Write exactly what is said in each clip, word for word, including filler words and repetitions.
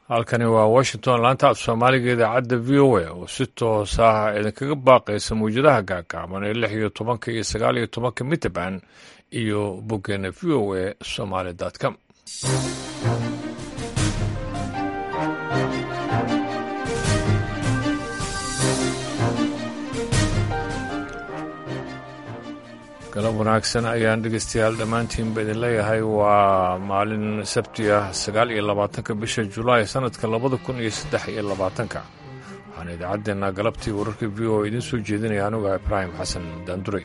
halkani waa washington laanta af soomaaliga idaacadda v o a oo si toos ah idinkaga baaqaysa mawjadaha gaagaaban ee lix iyo tobanka iyo sagaal iyo tobanka mitrband iyo boggeena v o a somaly com galab wanaagsan ayaan dhegeystayaal dhammaantiinba idin leeyahay waa maalin sabti ah sagaal iyo labaatanka bisha julaay sanadka labada kun iyo saddex iyo labaatanka waxaan idaacaddeenna galabtii wararka v o idiin soo jeedinaya anuga ibraahim xasan daanduray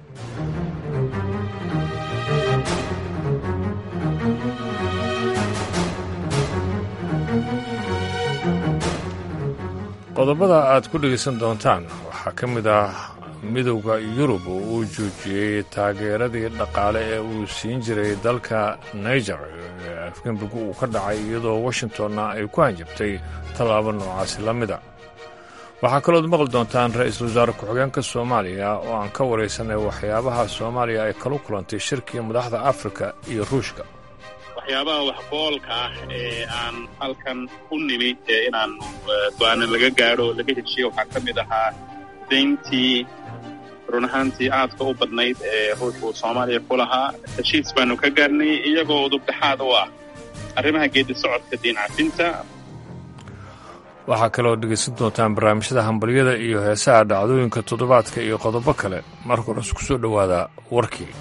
qodobada aad ku dhegaysan doontaan waxaa ka mid ah midowda yurub oo uu joojiyey taageeradii dhaqaale ee uu siin jiray dalka niger ee afgembigu uu ka dhacay iyadoo washingtonna ay ku hanjabtay tallaabo noocaasi la mida waxaa kalood maqli doontaan ra-iisul wasaare ku-xigeenka soomaaliya oo aan ka waraysanay waxyaabaha soomaaliya ay kala kulantay shirkii madaxda afrika iyo ruushka waxyaabaha waxboolka ah ee aan halkan u nimi ee inaanu go-aano laga gaadho oo laga heshiyo waxaa ka mid ahaa dayntii run ahaantii aadka u badnayd ee ruushku soomaaliya ku lahaa heshiis baanu ka gaarnay iyagoo udubdhexaad u ah arrimaha geedi socodka diin cafinta waxaa kaloo dhegaysan doontaan barnaamijyada hambalyada iyo heesaha dhacdooyinka toddobaadka iyo qodobo kale marka hores ku soo dhowaada warkii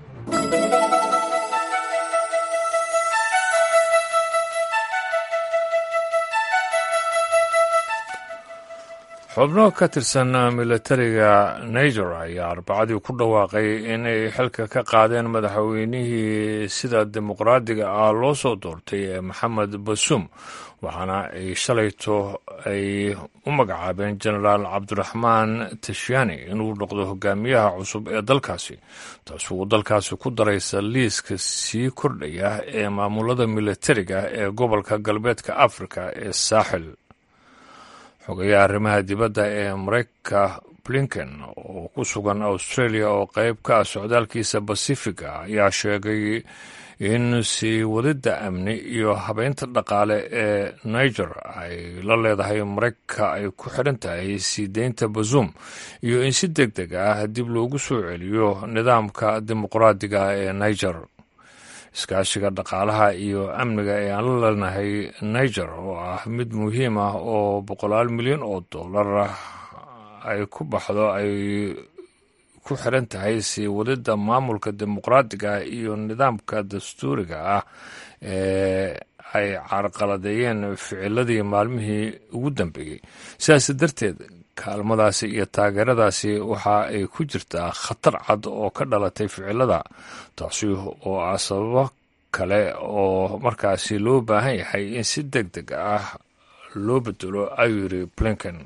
xubno ka tirsan milatariga niger ayaa arbacadii ku dhawaaqay inay xilka ka qaadeen madaxweynihii sida dimuqraadiga ah loo soo doortay ee maxamed basum waxaana ay shalayto ay u magacaabeen jenaraal cabdiraxmaan tashyaani inuu noqdo hogaamiyaha cusub ee dalkaasi taas uu dalkaasi ku daraysa liiska sii kordhaya ee maamulada milatariga ee gobolka galbeedka afrika ee saaxil xogayaha arrimaha dibadda ee maraykanka blinken oo ku sugan australia oo qayb ka ah socdaalkiisa basifiga ayaa sheegay in sii wadidda amni iyo habeynta dhaqaale ee niger ay la leedahay maraykanka ay ku xidhan tahay sii deynta basum iyo in si deg deg ah dib loogu soo celiyo nidaamka dimuqraadiga ee niger iskaashiga dhaqaalaha iyo amniga ee aan la leenahay niger oo ah mid muhiim ah oo boqolaal milyan oo dollar ay ku baxdo ay ku xiran tahay sii wadidda maamulka dimuqraadiga iyo nidaamka dastuuriga ah ee ay carqaladeeyeen ficiladii maalmihii ugu dambeeyey sidaas darteed kaalmadaasi iyo taageeradaasi waxa ay ku jirtaa khatar cad oo ka dhalatay ficilada taasi oo ah sababo kale oo markaasi loo baahan yahay in si deg deg ah loo bedelo ayuu yidhi blinken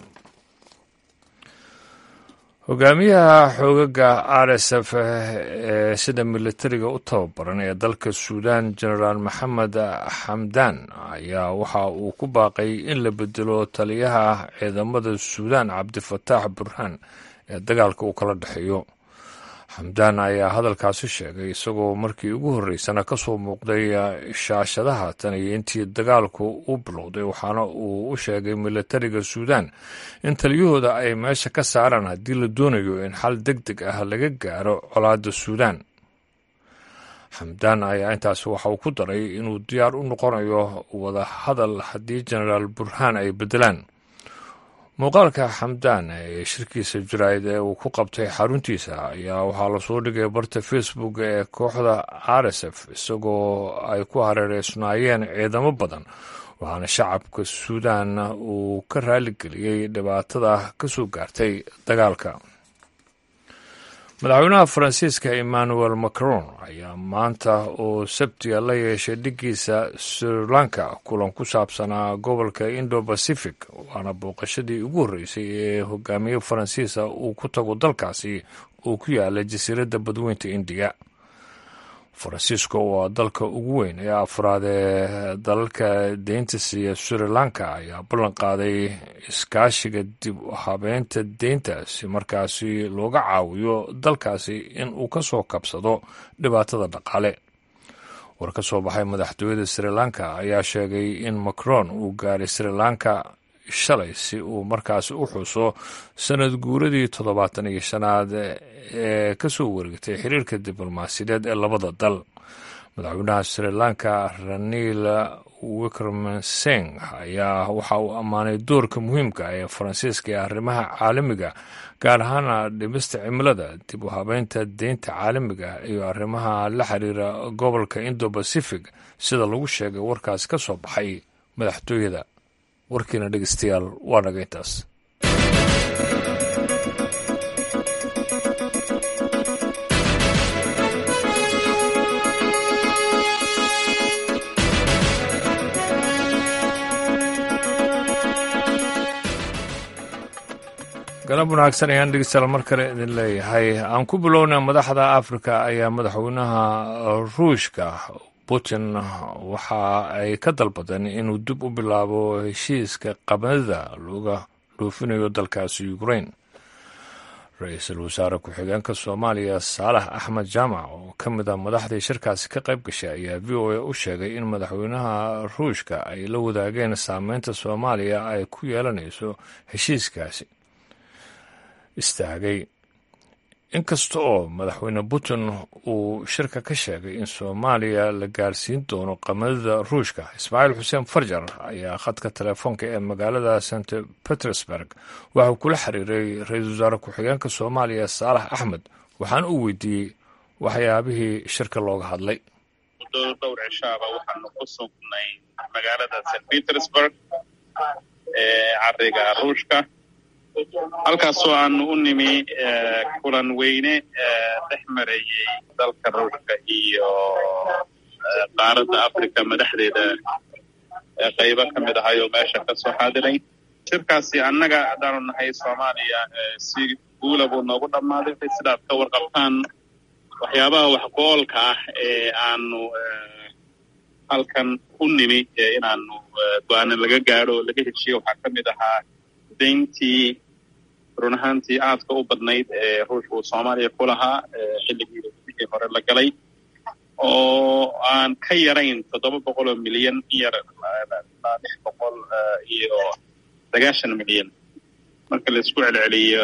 hogaamiyaha xoogaga r s f ee sida militariga u tababaran ee dalka suudan jenaraal maxamed xamdan ayaa waxa uu ku baaqay in la bedelo taliyaha ciidamada suudan cabdifataax burhaan ee dagaalka uu kala dhexeeyo xamdan ayaa hadalkaasi sheegay isagoo markii ugu horreysana ka soo muuqday shaashadaha tan iyo intii dagaalku u bilowday waxaana uu u sheegay militariga suudan in taliyahooda ay meesha ka saaraan haddii la doonayo in xal deg deg ah laga gaaro colaadda suudan xamdan ayaa intaasi waxa uu ku daray inuu diyaar u noqonayo wada hadal haddii jenaraal burhaan ay beddelaan muuqaalka xamdan ee shirkiisa jaraa'id ee uu ku qabtay xaruntiisa ayaa waxaa lasoo dhigay barta facebook ee kooxda r s f isagoo ay ku hareereysnaayeen ciidamo badan waxaana shacabka suudan uu ka raaligeliyey dhibaatada ka soo gaartay dagaalka madaxweynaha faransiiska emmanuel macron ayaa maanta oo sabtiga la yeeshay dhiggiisa sri lanka kulan ku saabsanaa gobolka indo bacific waana booqashadii ugu horreysay ee hogaamiye faransiisa uu ku tago dalkaasi uu ku yaala jasiiradda badweynta indiya faransiiska oo dalka ugu weyn ee afraad ee dalalka deynta siiya sri lanka ayaa ballan qaaday iskaashiga dib u habeynta deynta si markaasi looga caawiyo dalkaasi in uu ka soo kabsado dhibaatada dhaqaale war ka soo baxay madaxtooyada Sri Lanka ayaa sheegay in Macron uu gaaray Sri Lanka shalay si uu markaas u xuso sanad guuradii toddobaatan iyo shanaad ee ka soo wareegtay xiriirka diblomaasiyadeed ee labada dal. madaxweynaha Sri Lanka Ranil Wickremesinghe ayaa waxa uu ammaanay doorka muhiimka ee Faransiiska ee arrimaha caalamiga, gaar ahaan dhimista cimilada, dib u habeynta deynta caalamiga iyo arrimaha la xiriira gobolka Indo-Pacific, sida lagu sheegay warkaas ka soo baxay madaxtooyada. warkiina dhegeystayaal waa naga intaas. galab wanaagsan ayaan dhegeystayaal mar kale idin leeyahay. aan ku bilownay madaxda Afrika ayaa madaxweynaha Ruushka Putin waxa ay ka dalbadeen inuu dib u bilaabo heshiiska qabanida looga dhoofinayo dalkaasi Ukraine. ra-iisul wasaare ku-xigeenka Soomaaliya Saalax Axmed Jaamac oo ka mid ah madaxdii shirkaasi ka qayb gashay ayaa V O A u sheegay in madaxweynaha Ruushka ay la wadaageen saameynta Soomaaliya ay ku yeelanayso heshiiskaasi istaagay. inkasta oo madaxweyne Putin uu shirka ka sheegay in Soomaaliya la gaarsiin doono qamadida Ruushka, Ismaaciil Xuseen Farjar ayaa khadka telefoonka ee magaalada Saint Petersburg waxa uu kula xiriiray ra-iisul wasaare ku-xigeenka Soomaaliya Saalax Axmed, waxaan uu weydiiyey waxyaabihii shirka looga hadlay. dhowr cishaaba waxaanu ku sugnay magaalada Saint Petersburg ee cariga Ruushka, halkaasoo aanu u nimi kulan weyne dhex marayay dalka Ruushka iyo qaaradda Afrika madaxdeeda qaybo ka mid ahay oo meesha ka soo xaadiray. shirkaasi annaga haddaanu nahay Soomaaliya si guula buu noogu dhammaaday. sidaad ka warqabtaan waxyaabaha wax ku-oolka ah ee aanu halkan u nimi inaanu go-aano laga gaadho oo laga heshiyo waxaa ka mid ahaa deyntii run ahaantii aadka u badnayd ee ruushka uu Soomaaliya ku lahaa xilligii wixii hore la galay, oo aan ka yarayn toddoba boqol oo milyan iyo lix boqol iyo sagaashan milyan marka la isku celceliyo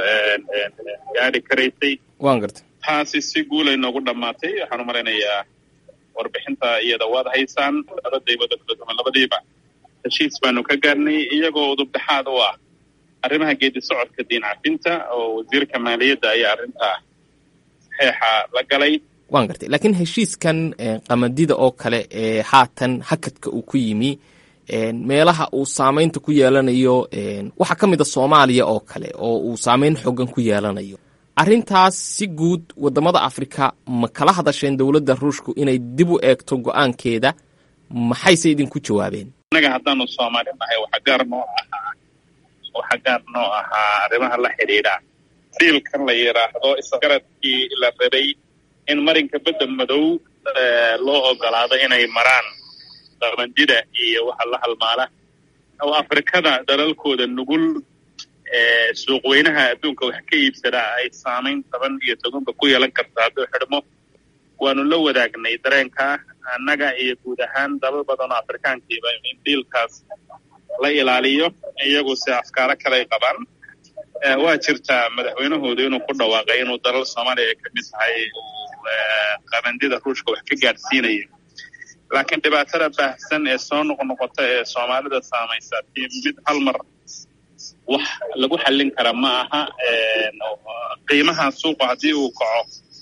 gaari karaysay. waan gartay taasi si guulay noogu dhammaatay. waxaan u malaynayaa warbixinta iyada waad haysaan. labadayba labadiiba heshiis baanu ka gaarnay iyagoo udubdhexaad u ah arrimaha geedi socodka diin cafinta oo wasiirka maaliyadda ayaa arrintaa saxeexa la galay. waan gartay laakiin heshiiskan qamadida oo kale ee haatan hakadka uu ku yimi meelaha uu saamaynta ku yeelanayo waxaa ka mid a Soomaaliya oo kale oo uu saamayn xoogan ku yeelanayo. arrintaas si guud wadamada Afrika ma kala hadasheen dowladda Ruushku inay dib u eegto go'aankeeda? maxayse idinku jawaabeen? annaga haddaanu Soomaali nahay waxa gaar noo ahaa waxa gaar noo ahaa arrimaha la xidhiidha diilkan la yidhaahdo isgaradkii la rabay in marinka badda madow loo ogolaado inay maraan qabandida iyo waxa la halmaala oo Afrikada dalalkooda nugul ee suuqweynaha adduunka wax ka iibsada ay saamayn toban iyo tobanba ku yeelan karto hadduu xidhmo. waanu la wadaagnay dareenka annaga iyo guud ahaan dalal badan oo Afrikaankiiba in diilkaas la ilaaliyo, iyagu si afkaaro kale ay qabaan. waa jirtaa madaxweynahooda inuu ku dhawaaqay inuu dalal Soomaaliya ka mid tahay qabandida Ruushka wax ka gaadhsiinayo, laakiin dhibaatada baahsan ee soo noqnoqota ee Soomaalida saamaysa mid hal mar wax lagu xallin kara ma aha. qiimaha suuqa haddii uu kaco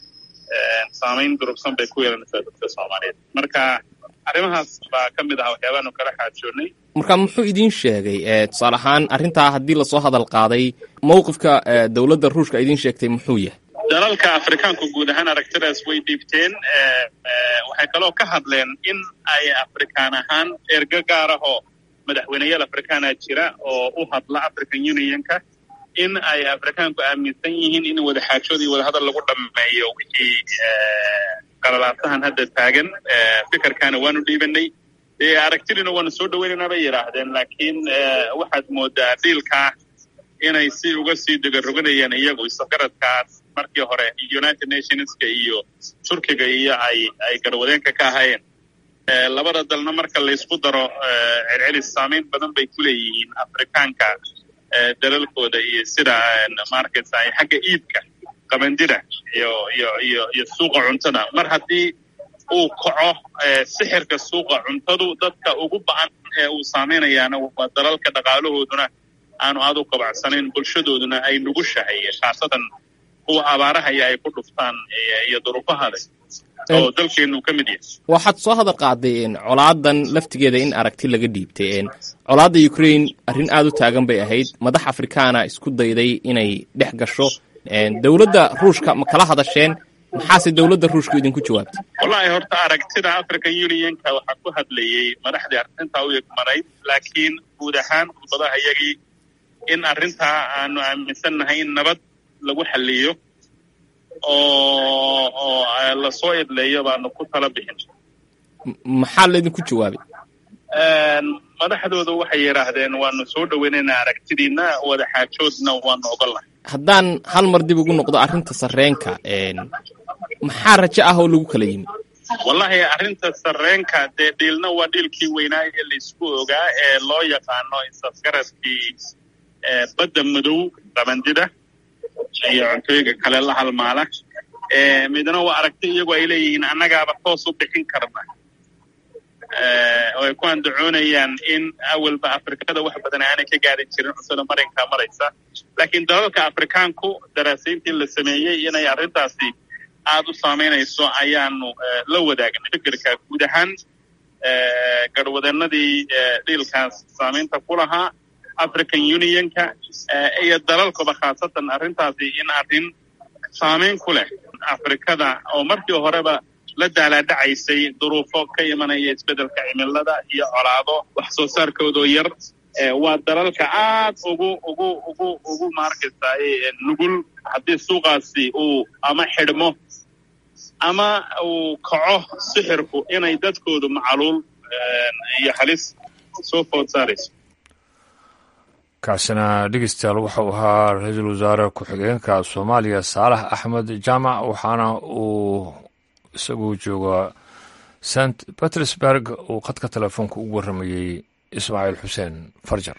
saamayn durugsan bay ku yeelanaysaa dadka Soomaaliyeed. marka arrimahaas baa ka mid ah waxyaabaanu kala xaajoonnay. marka muxuu idin sheegay tusaale ahaan arrintaa haddii lasoo hadal qaaday mowqifka dowladda Ruushka idin sheegtay muxuu yahay? dalalka Afrikaanku guud ahaan aragtidaas way dhiibteen. waxay kaloo ka hadleen in ay Afrikaan ahaan erga gaar ah oo madaxweyneyaal Afrikaana jira oo u hadla African Unionka in ay Afrikaanku aaminsan yihiin in wada xaajood iyo wada hadal lagu dhameeyo wixii qalalaadsahan hadda taagan. fikirkaana waanu dhiibanay, aragtidina waanu soo dhaweynaynaa bay yidhaahdeen, laakiin waxaad moodaa dhiilka inay si uga sii degaroganayaan iyagu isgaradkaas markii hore United Nationska iyo Turkiga iyo ay ay garwadeenka ka ahaayeen labada dalna marka laysku daro celcelis saamayn badan bay ku leeyihiin afrikaanka dalalkooda iyo sida markaysa ay xagga iibka qabandida iyo iyo iyo iyo suuqa cuntada mar haddii uu kaco sixirka suuqa cuntadu dadka ugu ba'an ee uu saameynayaana waa dalalka dhaqaalahooduna aanu aad u kabacsanayn bulshadooduna ay nugushahay khaasatan kuwa abaarahaya ay ku dhuftaan iyo duruufahada oo dalkeenu ka mid yahay. waxaad soo hadal qaaday colaadan laftigeeda in aragti laga dhiibtay colaadda Ukraine arrin aad u taagan bay ahayd madax Afrikaana isku dayday inay dhex gasho dawladda Ruushka ma kala hadasheen maxaase dawladda Ruushku idinku jawaabtay? wallahi horta aragtida African Unionka waxa ku hadlayay madaxda arrinta u yaqmaray laakiin guud ahaan khudbadaha iyagii in arrinta aanu aaminsanahay in nabad lagu xalliyo oo oo la soo idleeyo baanu ku tala bixin. maxaa la idinku jawaabay? madaxdoodu waxay yiraahdeen waanu soo dhaweynaynaa aragtidiina wada xaajoodna waanu ogolahay. haddaan hal mar dib ugu noqdo arrinta sarreenka maxaa rajo ah oo lagu kala yimi? wallahi arrinta sarreenka dee dhiilna waa dhiilkii weynaa ee laysku ogaa ee loo yaqaano isafgaradkii badda madow qabandida iyo cuntooyinka kale la halmaala midna waa aragti iyagu ay leeyihiin annagaaba toos u bixin karna oo ay ku andacoonayaan in awalba afrikada wax badan aanay ka gaari jirin cuntada marinka maraysa laakiin dalalka afrikaanku daraasayntii la sameeyey inay arrintaasi aad u saameynayso ayaanu la wadaagnay fikirka guud ahaan garwadeenadii dhiilkaas saamaynta ku lahaa African Unionka iyo dalalkaba khaasatan arrintaasi in arrin saamayn ku leh Afrikada oo markii horeba la daalaadhacaysay duruufo ka imanaya isbedelka cimilada iyo colaado wax soo saarkooda yar waa dalalka aad ugu ugu ugu ugu markaysaa nugul haddii suuqaasi uu ama xidhmo ama uu kaco sixirku inay dadkoodu macaluul iyo halis soo food saarayso. kaasina dhegeystayaal wuxuu ahaa ra-iisul wasaare ku-xigeenka Soomaaliya Saalax Axmed Jaamac waxaana uu isagu jooga Saint Petersburg uu khadka telefoonka ugu waramayay Ismaaciil Xuseen Farjar.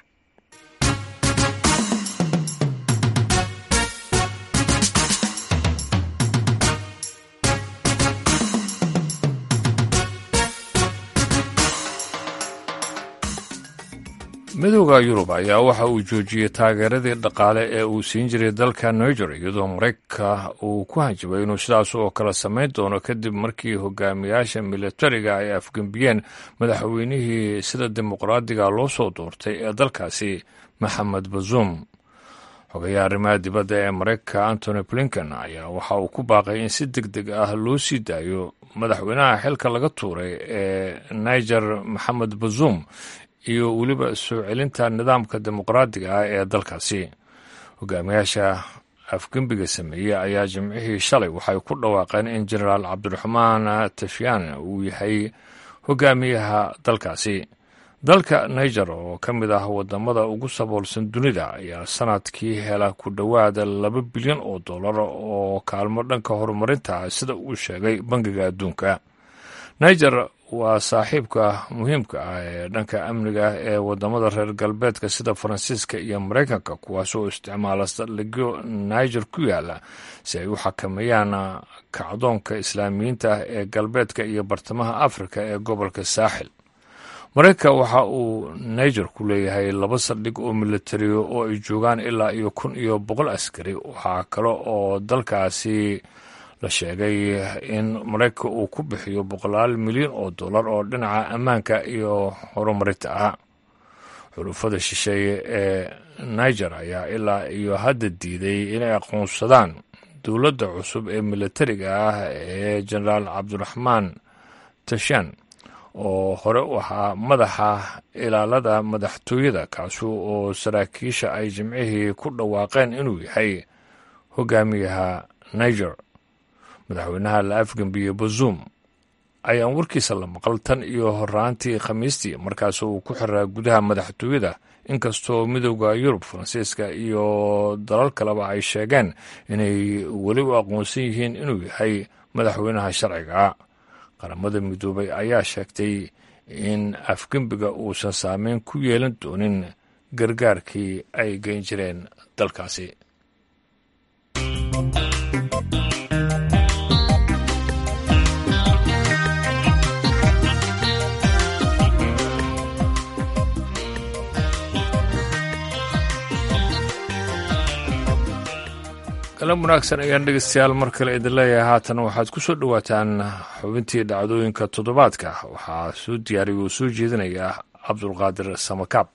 midowda Yurub ayaa waxa uu joojiyey taageeradii dhaqaale ee uu siin jiray dalka Niger iyadoo Mareykanka uu ku hanjabay inuu sidaas oo kale samayn doono kadib markii hogaamiyaasha militariga ay afgembiyeen madaxweynihii sida dimuqraadiga loo soo doortay ee dalkaasi Maxamed Bazoum. xogayaha arrimaha dibadda ee Mareykanka Antony Blinken ayaa waxa uu ku baaqay in si degdeg ah loo sii daayo madaxweynaha xilka laga tuuray ee Niger Maxamed Bazoum iyo weliba soo celinta nidaamka dimuqraadiga ah ee dalkaasi. hogaamiyaasha afgembiga sameeyey ayaa jimcihii shalay waxay ku dhawaaqeen in jenaraal cabdiraxmaan tafyaan uu yahay hogaamiyaha dalkaasi. dalka Niger oo ka mid ah wadamada ugu saboolsan dunida ayaa sanadkii hela ku dhowaada laba bilyan oo dollar oo kaalmo dhanka horumarinta sida uu sheegay bangiga adduunka. Niger waa saaxiibka muhiimka ah ee dhanka amniga ee wadamada reer galbeedka sida Faransiiska iyo Mareykanka kuwaasoo isticmaala saldhigyo Niger ku yaala si ay u xakameeyaan kacdoonka islaamiyiinta ee galbeedka iyo bartamaha Afrika ee gobolka Saaxil. Mareykanka waxa uu Niger ku leeyahay laba saldhig oo militari oo ay joogaan ilaa iyo kun iyo boqol askari. waxaa kale oo dalkaasi la sheegay in Mareykanka uu ku bixiyo boqolaal milyan oo dollar oo dhinaca ammaanka iyo horumarinta ah. xulufada shisheeye ee Niger ayaa ilaa iyo hadda diiday inay aqoonsadaan dowladda cusub ee militariga ah ee jenaraal cabdiraxmaan Tafyaan oo hore u ahaa madaxa ilaalada madaxtooyada kaasi oo saraakiisha ay jimcihii ku dhawaaqeen inuu yahay hogaamiyaha Niger. madaxweynaha la afgambiyey Bazoum ayaan warkiisa la maqal tan iyo horaantii Khamiistii markaas uu ku xiraa gudaha madaxtooyada inkastoo midowda Yurub, Faransiiska iyo dalal kaleba ay sheegeen inay weli u aqoonsan yihiin inuu yahay madaxweynaha sharciga. qaramada midoobay ayaa sheegtay in afgembiga uusan saameyn ku yeelan doonin gargaarkii ay geyn jireen dalkaasi. kalam wanaagsan ayaan dhegeystayaal mar kale idin leeyahay. haatan waxaad ku soo dhowaataan xubintii dhacdooyinka toddobaadka. waxaa soo diyaariya uu soo jeedinayaa cabdulqaadir samakaab.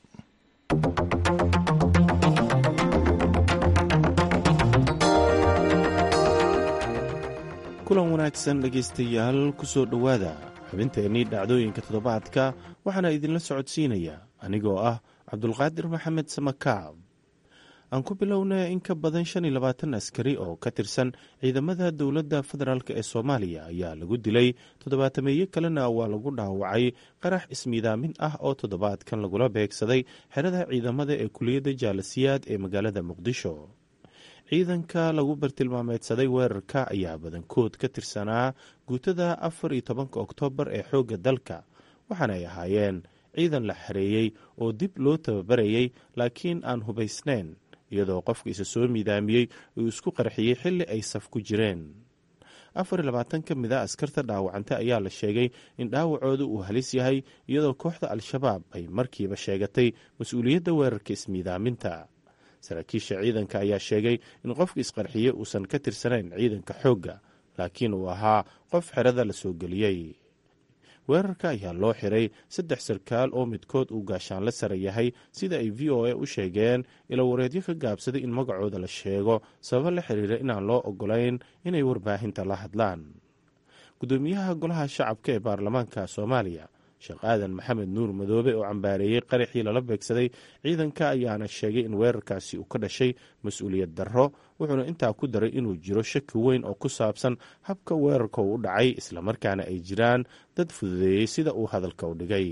kulan wanaagsan dhegaystayaal ku soo dhowaada xubinteennii dhacdooyinka toddobaadka, waxaana idinla socodsiinaya anigoo ah cabdulqaadir maxamed samakaab. aan ku bilownay in ka badan shan iyo labaatan askari oo ka tirsan ciidamada dowladda federaalk ee soomaaliya ayaa lagu dilay, toddobaatameeyo kalena waa lagu dhaawacay qarax ismiidaamin ah oo toddobaadkan lagula beegsaday xerada ciidamada ee kuliyadda jaalasiyaad ee magaalada muqdisho. ciidanka lagu bartilmaameedsaday weerarka ayaa badankood ka tirsanaa guutada afar iyo tobanka oktoobar ee xoogga dalka, waxaana ay ahaayeen ciidan la xareeyey oo dib loo tababarayay laakiin aan hubaysnayn, iyadoo qofka isa soo miidaamiyey uu isku qarxiyey xilli ay saf ku jireen. afar iyo labaatan ka mid a askarta dhaawacanta ayaa la sheegay in dhaawacooda uu halis yahay, iyadoo kooxda al-shabaab ay markiiba sheegatay mas-uuliyadda weerarka ismiidaaminta. saraakiisha ciidanka ayaa sheegay in qofka isqarxiye uusan ka tirsanayn ciidanka xoogga, laakiin uu ahaa qof xerada la soo geliyey. weerarka ayaa loo xiray saddex sarkaal oo midkood uu gaashaanle sare yahay, sida ay v o a u sheegeen ilawareedyo ka gaabsaday in magacooda la sheego sababo la xiriira inaan loo ogolayn inay warbaahinta la hadlaan. gudoomiyaha golaha shacabka ee baarlamaanka soomaaliya sheekh aadan maxamed nuur madoobe oo cambaareeyey qaraxii lala beegsaday ciidanka ayaana sheegay in weerarkaasi uu ka dhashay mas-uuliyad darro, wuxuuna intaa ku daray inuu jiro shaki weyn oo ku saabsan habka weerarka uu u dhacay, islamarkaana ay jiraan dad fududeeyey sida uu hadalka u dhigay.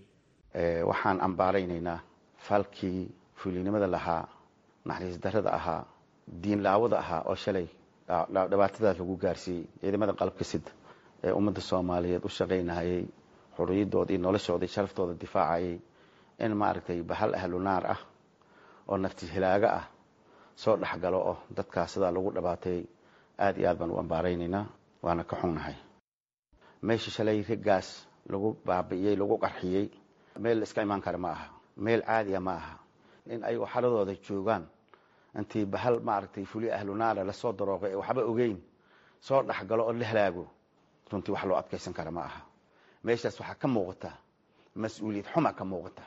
waxaan cambaaraynaynaa faalkii fuulinimada lahaa, naxariis darrada ahaa, diin laawada ahaa oo shalay dhibaatadaas lagu gaarsiiyey ciidamada qalabka sida ee ummadda soomaaliyeed u shaqaynahayay, xuriyadoodii noloshoodii sharaftooda difaacayay, in maaragtay bahal ahlu naar ah oo nafti hilaaga ah soo dhexgalo oo dadkaas sidaa lagu dhabaatay aad iyo aad baan u ambaaraynaynaa, waana ka xunnahay. meeshii shalay rigaas lagu baabi'iyey lagu qarxiyey meel la iska imaan kara ma aha, meel caadiya ma aha. in ay xaladooda joogaan intii bahal maaragtay fuli ahlu naara lasoo darooqay waxba ogeyn soo dhexgalo oo la halaago, runtii wax loo adkaysan kara ma aha. meeshaas waxaa ka muuqata mas-uuliyad xuma ka muuqata.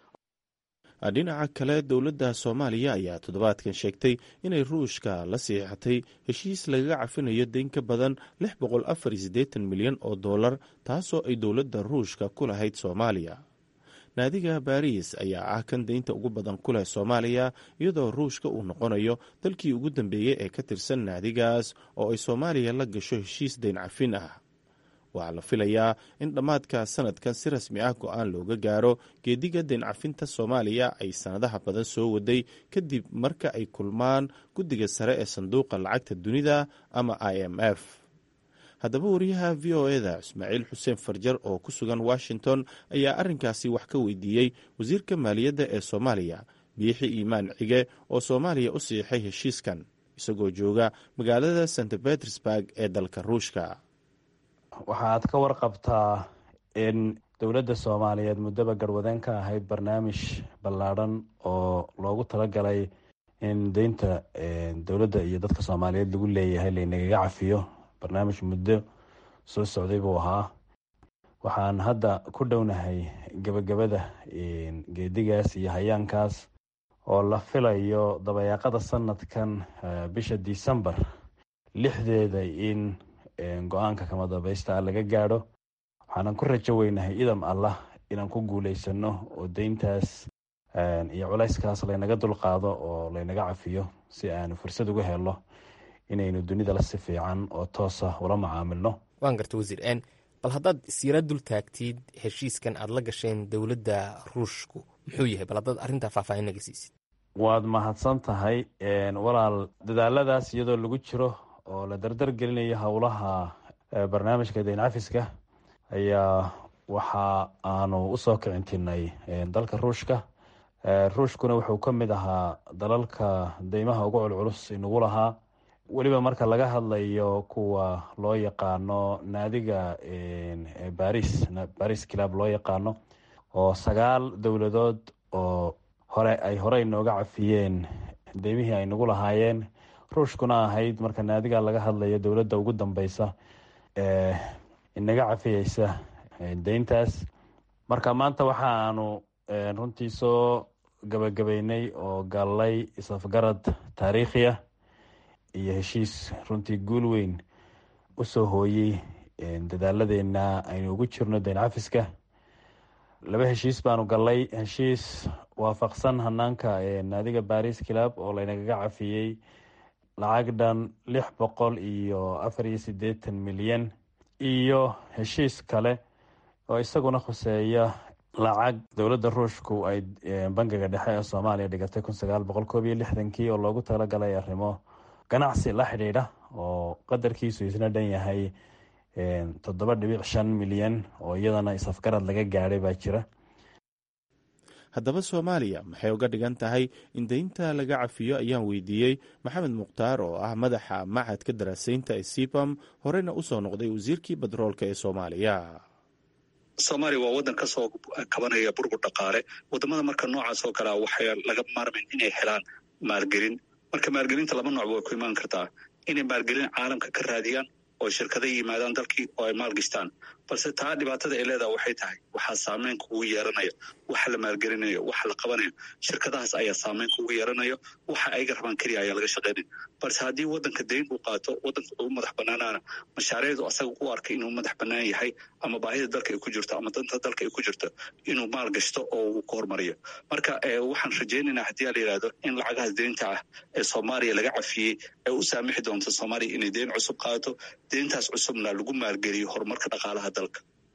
dhinaca kale, dowladda soomaaliya ayaa toddobaadkan sheegtay inay ruushka la siixatay heshiis lagaga cafinayo dayn ka badan lix boqol afar iyo siddeetan milyan oo dollar, taasoo ay dowladda ruushka ku lahayd soomaaliya. naadiga baariis ayaa ah kan daynta ugu badan ku leh soomaaliya, iyadoo ruushka uu noqonayo dalkii ugu dambeeyey ee ka tirsan naadigaas oo ay soomaaliya la gasho heshiis dayn cafin ah. waxaa la filayaa in dhammaadka sanadkan si rasmi ah go-aan looga gaaro geediga dayn cafinta soomaaliya ay sanadaha badan soo waday, kadib marka ay kulmaan guddiga sare ee sanduuqa lacagta dunida ama i m f. haddaba wariyaha v o eda ismaaciil xuseen farjar oo ku sugan washington ayaa arrinkaasi wax ka weydiiyey wasiirka maaliyadda ee soomaaliya biixi iimaan cige oo soomaaliya u siixay heshiiskan, isagoo jooga magaalada st petersburg ee dalka ruushka. waxaad ka warqabtaa in dowladda soomaaliyeed muddaba garwadeen ka ahayd barnaamij ballaadhan oo loogu talagalay in deynta dowladda iyo dadka soomaaliyeed lagu leeyahay laynagaga cafiyo. barnaamij muddo soo socday buu ahaa. waxaan hadda ku dhownahay gebagabada geedigaas iyo hayaankaas oo la filayo dabayaaqada sanadkan bisha December lixdeeda in go-aanka kama dambaysta laga gaadho. waxaanan ku rajo weynahay idam allah inaan ku guulaysano oo deyntaas iyo culayskaas laynaga dulqaado oo laynaga cafiyo, si aanu fursad uga helo inaynu dunida la si fiican oo toosa ula macaamilno. waan garta wasiir n bal haddaad isyara dul taagtid heshiiskan aad la gasheen dowladda ruushku muxuu yahay, bal haddaad arrintaa faahfaahin naga siisid. waad mahadsan tahay walaal. dadaaladaas iyadoo lagu jiro oo la dardar gelinayo howlaha barnaamijka dayn cafiska, ayaa waxa aanu usoo kicintinay dalka ruushka. ruushkuna wuxuu ka mid ahaa dalalka deymaha ugu culculus inagu lahaa, weliba marka laga hadlayo kuwa loo yaqaano naadiga baris baris club loo yaqaano, oo sagaal dowladood oo hore ay horey nooga cafiyeen deymihii ay nagu lahaayeen. ruushkuna ahayd marka naadiga laga hadlayo dowladda ugu dambeysa ee inaga cafiyeysa deyntaas. marka maanta waxaanu runtii soo gabagabeynay oo gallay isafgarad taariikhiya iyo heshiis runtii guul weyn usoo hooyey dadaaladeena aynu ugu jirno deyn cafiska. laba heshiis baanu gallay. heshiis waafaqsan hanaanka naadiga baris club oo laynagaga cafiyey lacag dhan lix boqol iyo afar iyo siddeetan milyan, iyo heshiis kale oo isaguna khuseeya lacag dowladda ruushku ay bangiga dhexe ee soomaaliya dhigatay kun sagaal boqol koob iyo lixdankii oo loogu talagalay arrimo ganacsi la xidhiidha oo qadarkiisu isna dhan yahay toddoba dhibic shan milyan oo iyadana isafgarad laga gaadhay baa jira. haddaba soomaaliya maxay uga dhigan tahay in deynta laga cafiyo ayaan weydiiyey maxamed mukhtaar oo ah madaxa machadka daraasaynta ee sipam, horeyna usoo noqday wasiirkii batroolka ee soomaaliya. soomaaliya waa waddan ka soo kabanaya burbur dhaqaale. wadamada marka noocaas oo kalea waxay laga maarmayn inay helaan maalgelin. marka maalgelinta laba nooc way ku imaan kartaa, inay maalgelin caalamka ka raadiyaan oo shirkada yimaadaan dalkii oo ay maalgashtaan. balse taa dhibaatada ay leedaha waxay tahay waxaa saameyn kugu yeeranaya waxa la maalgelinayo, waxa la qabanayo. shirkadahaas ayaa saameyn kugu yeeranayo, waxa ayga rabaan keliya ayaa laga shaqaynin. balse haddii waddanka deyn uu qaato, waddanka uu madax banaanaana mashaariicdu asaga u arkay inuu madax banaan yahay, ama baahida dalka ay ku jirto ama danta dalka ay ku jirto, inuu maal gashto oo uu ku hormariyo. marka waxaan rajaynaynaa haddii la yidhahdo in lacagahaas deynta ah ee soomaaliya laga cafiyey ee u saamixi doonto soomaaliya inay deyn cusub qaato, deyntaas cusubna lagu maalgeliyo horumarka dhaqaalaha dalka.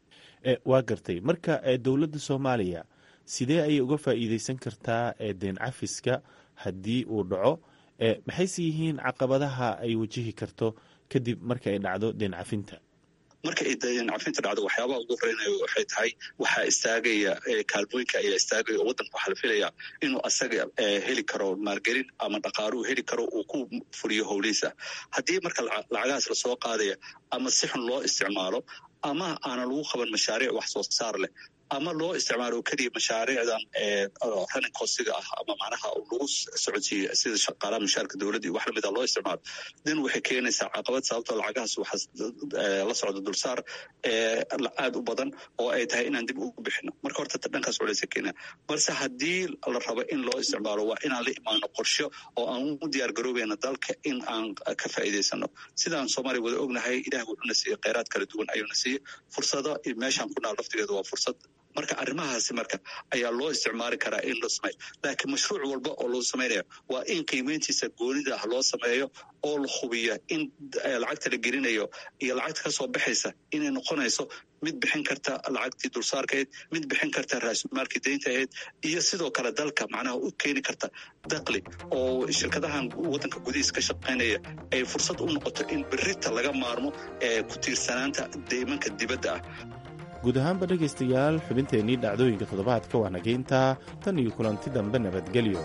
waa gartay. marka dowladda soomaaliya sidee ayay uga faa'iideysan kartaa deyn cafiska haddii uu dhaco? maxayse yihiin caqabadaha ay wajihi karto kadib marka ay dhacdo deyn cafinta? marka ay deyn cafinta dhacdo waxyaabaha ugu horeynayo waxay tahay waxaa istaagaya kaalmooyinka ayaa istaagaya oo waddanka waxaa la filayaa inuu asaga heli karo maalgelin ama dhaqaaluhu heli karo uu ku fuliyo howlihiisa. haddii marka lacagahaas lasoo qaadaya ama si xun loo isticmaalo, ama aanan lagu qaban mashaariic wax soo saar leh, ama loo isticmaalo keliya mashaariicdan running cosiga ah ama macnaha lagu socodsiiyo sida shaqaalaha mushaarka dowladda iyo wax lamid a loo isticmaalo, dan waxay keenaysaa caqabad, sababtoo lacagahaas waxaa la socda dulsaar aad u badan oo ay tahay inaan dib ugu bixino. marka horta dhankaas culeysa keena. balse haddii la rabo in loo isticmaalo waa inaan la imaano qorsho oo aan u diyaar garoobeyna dalka in aan ka faa'iidaysano. sidaan soomaaliya wada ognahay, ilaah wuxuuna siiyey kheyraad kala duwan ayuuna siiyey, fursado meeshaan ku naal laftigeeda waa fursad. marka arrimahaasi marka ayaa loo isticmaali karaa in loo sameeyo. laakiin mashruuc walba oo loo sameynaya waa in qiimeyntiisa goonida ah loo sameeyo oo la hubiya in lacagta la gelinayo iyo lacagta ka soo baxaysa inay noqonayso mid bixin karta lacagtii dulsaarkahayd, mid bixin karta raasumaalkii deynta ahayd, iyo sidoo kale dalka macnaha u keeni karta daqli oo shirkadahan waddanka gudihiis ka shaqaynaya ay fursad u noqoto in berita laga maarmo ee ku tiirsanaanta deymanka dibadda ah. guud ahaanba dhegaystayaal, xubinteennii dhacdooyinka toddobaadka waa nageyntaa. tan iyo kulanti dambe, nabadgelyo.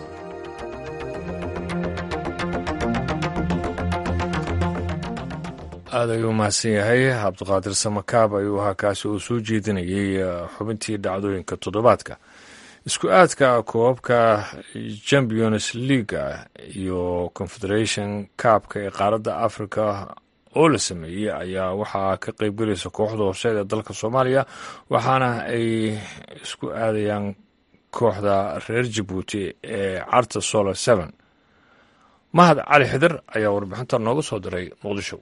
aad ayuu mahadsan yahay cabdiqaadir samakaab ayuu ahaa kaasi uu soo jeedinayey xubintii dhacdooyinka toddobaadka. isku aadka koobabka champions leaga iyo confederation kaabka ee qaaradda africa oo la sameeyey ayaa waxaa ka qaybgelaysa kooxda horseed ee dalka soomaaliya, waxaana ay isku aadayaan kooxda reer jabuuti ee carta solar seven. mahad cali xidir ayaa warbixinta nooga soo diray muqdisho.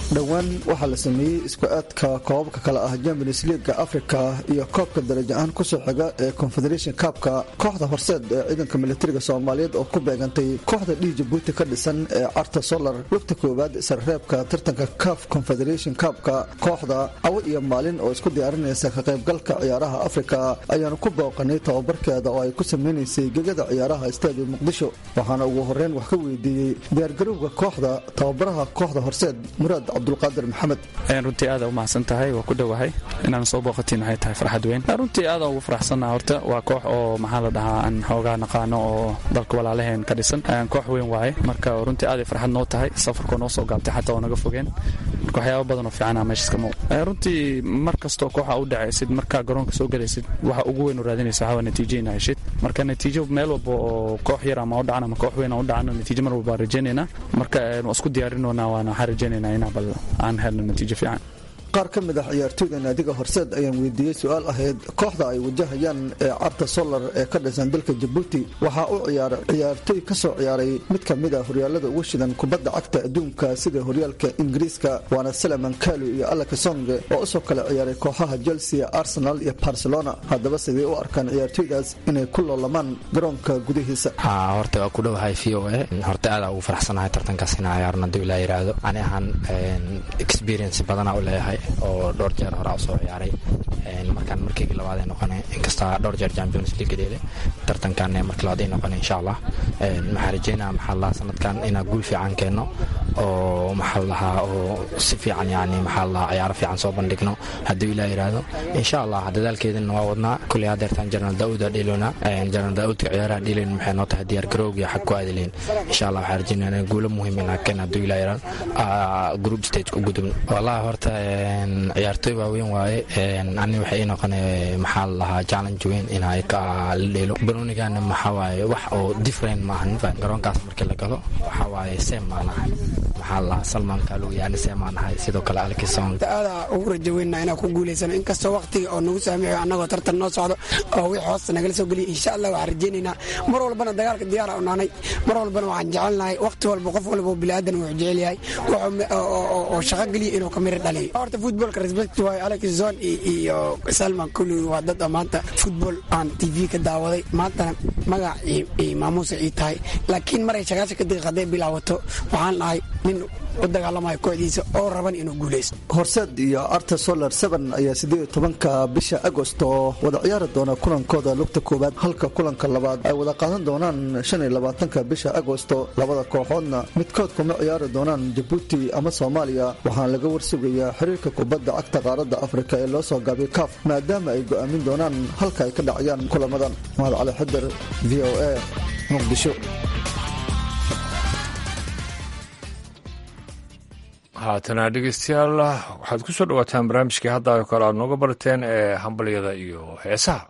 dhowaan waxaa la sameeyey isku aadka koobabka kale ah Champions League Africa iyo koobka darajo ahaan ku soo xiga ee Confederation Cup-ka kooxda horseed ee ciidanka militariga Soomaaliyeed oo ku beegantay kooxda D J Buuti ka dhisan ee Arta Solar lugta koowaad sarreebka tartanka C A F Confederation Cup-ka kooxda awo iyo maalin oo isku diyaarinaysa ka qaybgalka ciyaaraha Afrika ayaana ku booqanay tababarkeeda oo ay ku sameeysay gegada ciyaaraha Stade Muqdisho waxaana ugu horreyn wax ka weydiiyay diyaargarowga kooxda tababaraha kooxda horseed Muraad Abdulqaadir Maxamed een runtii aad u mahadsan tahay waa ku dhawahay inaan soo booqatiin waxay tahay farxad weyn runtii aad ugu faraxsanahay horta waa koox oo maxaa la dhahaa aan xoogaa naqaano oo dalka walaalaheen ka dhisan koox weyn waaye marka runtii aad farxad noo tahay safarku noo soo gaabtay xataa oo naga fogeen marka waxyaabo badan oo fiican ah meesha kama runtii mar kasto kooxa u dhacaysid marka garoonka soo galaysid waxa ugu weyn u raadinaysa waxa natiijo inay heshid marka natiijo meel walba oo koox yar ama u dhacana ama koox weyn oo u dhacana natiijo mar walba rajaynayna marka waan isku diyaarinayna waana rajaynayna inaan bal aan helno natiijo fiican qaar ka mid ah ciyaartooyda naadiga horseed ayaan weydiiyey su'aal ahayd kooxda ay wajahayaan ee Arta Solar ee ka dhisan dalka Djibouti waxa uu ciyaaray ciyaartooy ka soo ciyaaray mid ka mid ah horyaalada ugu shidan kubadda cagta adduunka sida horyaalka Ingiriiska waana Salman Kalu iyo Alex Song oo soo kala ciyaaray kooxaha Chelsea, Arsenal iyo Barcelona haddaba sidee u arkaan ciyaartooydaas inay ku loolamaan garoonka gudihiisa ha horta waa ku dhawahay V O A horta aad ugu faraxsanahay tartankaas inaan ciyaarno dib la yiraahdo ani ahaan experience badan u leeyahay oo dhowr jeer hore soo ciyaaray markaan markii labaad ay noqonay inkasta dhowr jeer Champions League gadeelay tartankan markii labaad ay noqonay insha Allah maxaa rajeynaa maxaa la sanadkan inaan guul fiican keeno oo maxaa la oo si fiican yaani maxaa la ciyaar fiican soo bandhigno hadii ilaa yiraahdo insha Allah dadaalkeedina waa wadnaa kulli adeertan General Daoud Adilona General Daoud ciyaaraha dhilin maxay noo tahay diyaar garowga xaq ku aadleen insha Allah waxaan rajeynaa guul muhiim ah keena hadii ilaa yiraahdo group stage ku gudubno wallahi horta ciyaartooy waaweyn waaye ani waxay noqonay maxaa lahaa challenge weyn in ay ka leelo baronigan maxaa waaye wax oo different ma ahan garoonkaas markii la galo waxa waaye same ma aha maxaa la Salman Kalu yaani same ma aha sidoo kale Alex Song aada ugu rajaweynaa inaan ku guuleysano inkastoo waqtiga oo nagu saamayo anagoo tartan noo socdo oo wixii hoos naga soo gali insha Allah waxaan rajaynaynaa mar walbana dagaalka diyaar u naanay mar walbana waxaan jecelnahay waqti walba qof walba bilaadan uu jecel yahay oo shaqo gali inuu ka mir dhaliyo horta footballka respect way Alex Song iyo Salman Kalu waa dad maanta football aan T V ka daawaday maanta magac iyo maamuus ay tahay laakiin maray shaqada ka daqiiqaday bilaawato waxaan lahay nin u dagaalamay kooxdiisa oo raban inuu guuleysto horseed iyo Arta Solar seven ayaa siddeed iyo tobanka bisha Agoosto wada ciyaari doona kulankooda lugta koowaad halka kulanka labaad ay wada qaadan doonaan shan iyo labaatanka bisha Agoosto labada kooxoodna midkood kuma ciyaari doonaan Djibouti ama Soomaaliya waxaan laga warsugayaa xiriirka kubadda cagta qaaradda Afrika ee loo soo gaabiyay C A F maadaama ay go'aamin doonaan halka ay ka dhacayaan kulamadan Mahad Cali Xidar V O A Muqdisho haatana dhegeystayaal waxaad ku soo dhawaataan barnaamijkii hadda oo kale aad nooga barateen ee hambalyada iyo heesaha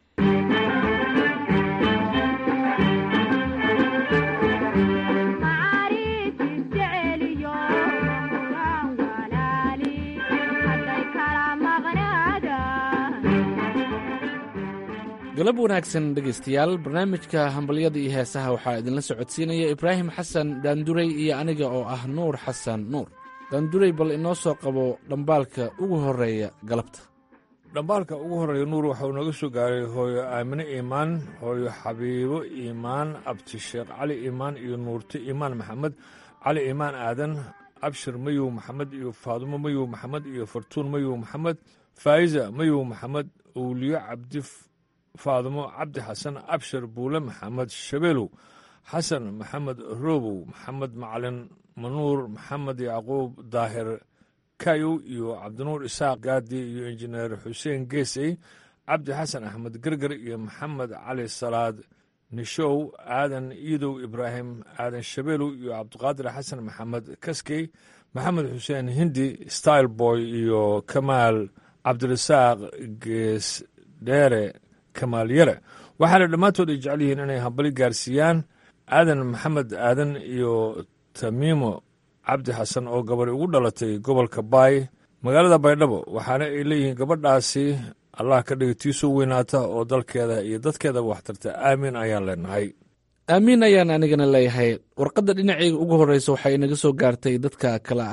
galab wanaagsan dhegaystayaal barnaamijka hambalyada iyo heesaha waxaa idinla socodsiinaya ibraahim xasan daanduray iyo aniga oo ah nuur xasan nuur daanduray bal inoo soo qabo dhambaalka ugu horeeya galabta dhambaalka ugu horeeya nuur waxauu naga soo gaaray hooyo aamine iimaan hooyo xabiibo iimaan abdisheekh cali iimaan iyo nuurti iimaan maxamed cali iimaan aadan abshir mayow maxamed iyo faadumo mayow maxamed iyo fartuun mayow maxamed faa'iza mayow maxamed owliyo cabdi faadumo cabdi xasan abshir buule maxamed shabeelow xasan maxamed roobow maxamed macalin manuur maxamed yacquub daahir kayow iyo cabdinuur isaaq gaadi iyo injineer xuseen geesey cabdi xasan axmed gerger iyo maxamed cali salaad nishow aadan iidow ibraahim aadan shabeelow iyo cabdiqaadir xasan maxamed kaskey maxamed xuseen hindi style boy iyo kamaal cabdirasaaq gees dheere kamaal yare waxaana dhammaantood ay jecel yihiin inay hambali gaarsiiyaan aadan maxamed aadan iyo tamiimo cabdi xasan oo gabadhi ugu dhalatay gobolka baay magaalada baydhabo waxaana ay leeyihiin gabadhaasi allah ka dhiga tiisoo weynaata oo dalkeeda iyo dadkeedaba waxtarta aamiin ayaan leenahay aamiin ayaan anigana leeyahay warqadda dhinacayga ugu horreysa waxay inaga soo gaartay dadka kale ah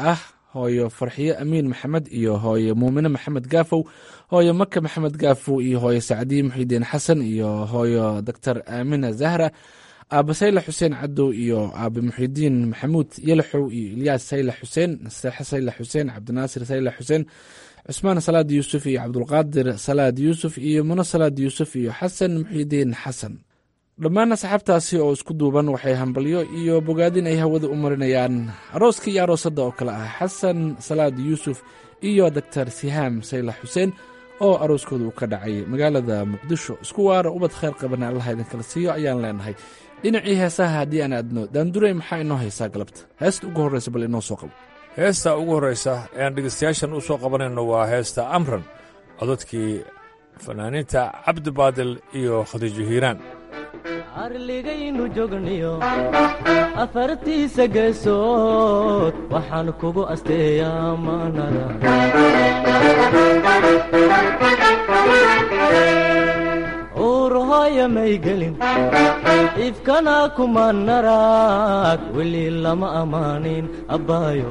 hooyo farxiyo amiin maxamed iyo hooyo muumine maxamed gaafow, hooyo maka maxamed gaafow iyo hooyo sacdiye muxidiin xasan iyo hooyo doctor aamina zahra, aaba sayle xuseen cadow iyo aabe muxidiin maxamuud yalaxow iyo ilyaas sayle xuseen, naseexe sayle xuseen, cabdinaasir sayle xuseen, cusmaan salaad yuusuf iyo cabdulqaadir salaad yuusuf iyo muno salaad yuusuf iyo xasan muxidiin xasan. dhammaan asxaabtaasi oo isku duuban waxay hambalyo iyo bogaadin ay hawada u marinayaan arooska iyo aroosadda oo kale ah xasan salaad yuusuf iyo doctor sihaam sayle xuseen oo arooskooda uu ka dhacay magaalada muqdisho. isku waara ubad khayr qabana allaha idinkala siiyo ayaan leenahay. dhinacii heesaha haddii aan aadno, daandurey maxaa inoo haysaa galabta? heesta ugu horraysa bal inoo soo qabo. heesta ugu horraysa ee aan dhegeystayaashan u soo qabanayno waa heesta amran, codadkii fanaaniinta cabdi baadil iyo khadiijo hiiraan. arligaynu joogniyo afartiisa geesood waxaan kugu asteeyaa maanada uurhooya may gelin ifkana kuma naraag weli lama ammaanin abbaayo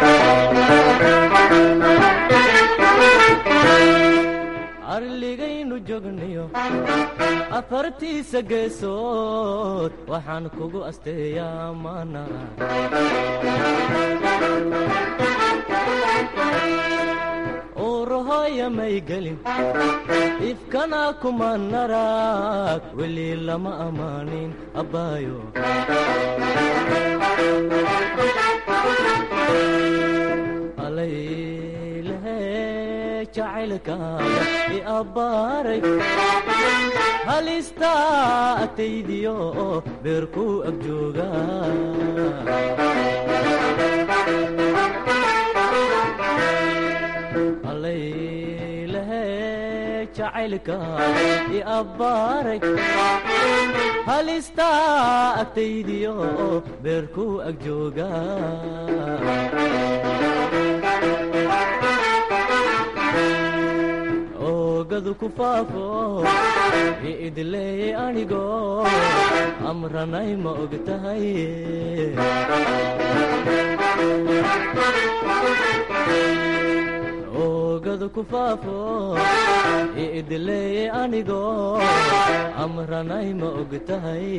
arligaynu joogniyo afartiisa geesood waxaan kugu asteeyaa maanara uurhooya may gelin ifkana kuma naraag weli lama ammaanin abbaayo jacaylkaaga i abbaaray halistaa ataydiyo oo beerku ag jooga allaylehe jacaylkaaga i abbaaray halistaa ataydiyo oo beerku ag jooga oogadu ku faafo iidleeyey anigoo amranay ma og tahay oogadu ku faafo iidleeyey anigoo amranay ma og tahay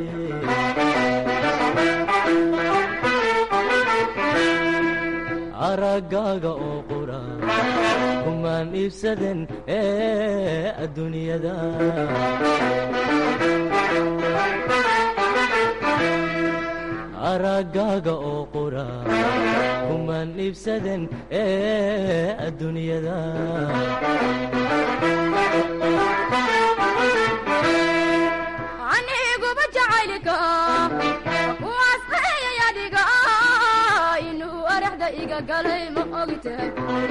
araggaaga oo qura kumaan iibsaden ee adduunyada araggaaga oo qura kumaan iibsaden ee adduunyada aniguba jacaylka waasqeeyay adiga inuu araxda iga galay ma ogtahay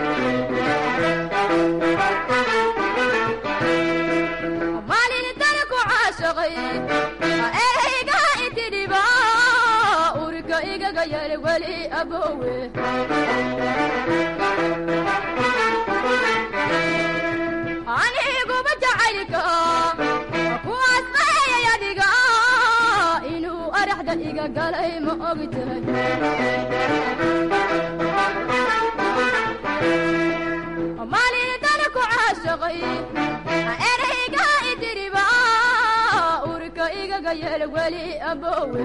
maalintana ku caashaqay ereyga intidhiba urka igaga yale weli abowe aniguba jacaylka kuwaasqeeyay adiga inuu araxda iga galay ma ogtahay maalintana ku caashaqay ereyga intidhiba urka igaga yale weli abowe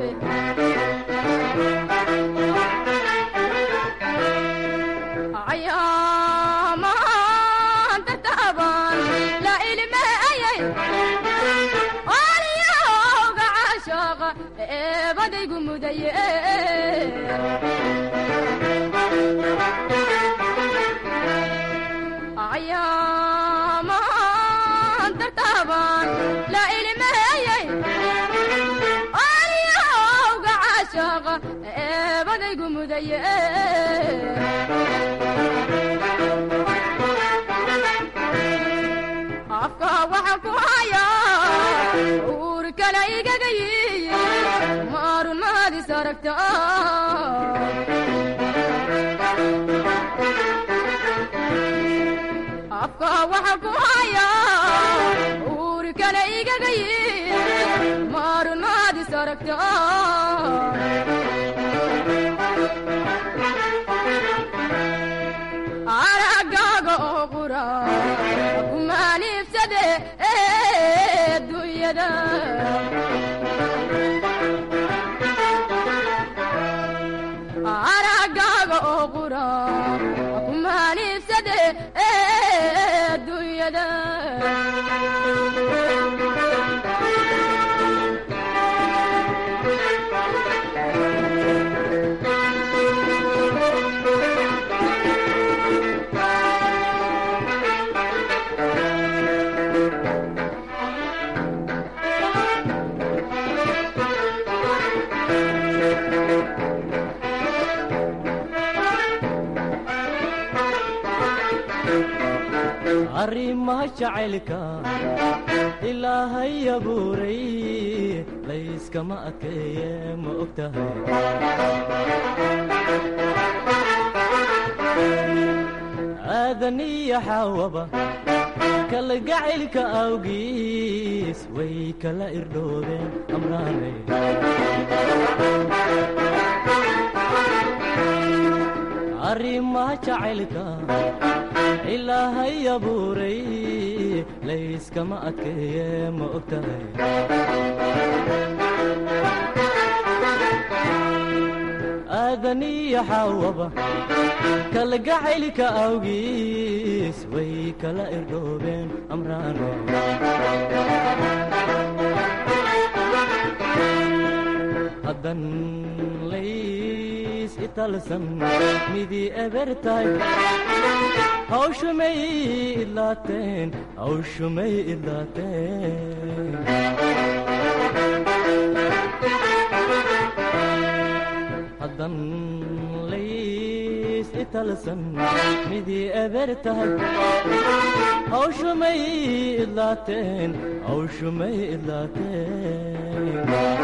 ayaamaanta taaban la ilmeeyay olyowga caashaaqa eebadaygu mudaye ayaamaanta taaban la ilmeeyay olyowga caashaaqa eebadaygu mudaye afka waxa ku haya uur kale igaga yiye maarun mahadis aragta afka waxa ku haya uur kale igaga yiye maarun mahadis aragta iibsade adduunyada aragaaga oo qura kumaan iibsade adduunyada arrimaha jacaylka ilaahay abuuray layskama adkeeye ma og tahay aadan iyo xaawaba kala gacaylka awgiis way kala irdhoobeen amraanay arrimaha jacaylka ilaahay abuuray layskama adkeeye ma og tahay aadan iyo xaawaba kala gacaylka awgiis way kala irdhoobeen amraano haddan lays italsan midii ebertahay hawshumay idlaateen hawshumay idlaateen haddan lays italsan midii eber tahay hawshumay idlaateen hawshumay idlaateen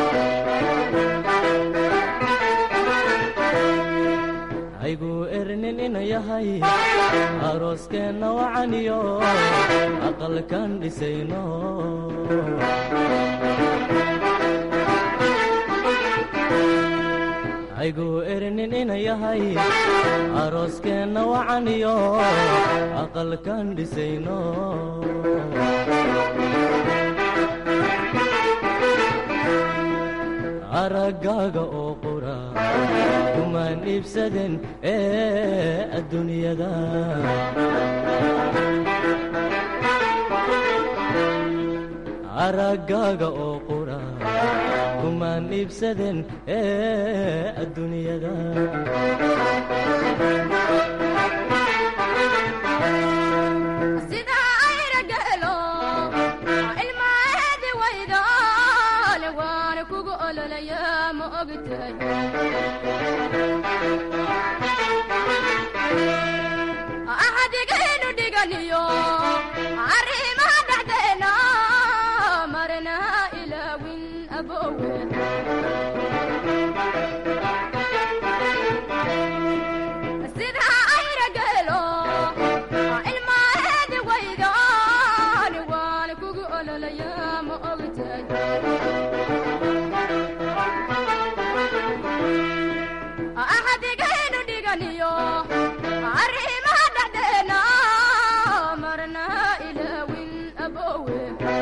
aygu ernin ina yahay arooskeenna wacaniyo aqalkan dhisayno aygu ernin ina yahay arooskeenna wacaniyo aqalkan dhisayno aragaaga oo qura kumaan iibsaden ee adduunyada aragaaga oo qura kumaan iibsaden ee adduunyada axadigaynu dhiganiyo arrimaha dhexdeena marna ilaawin abowe sida ayra geelo ilmaheedi waydaani waan kugu ololaya ma ogtay axadigaynu dhiganiyo arrimaha dhexdeena marna ilaawin abowe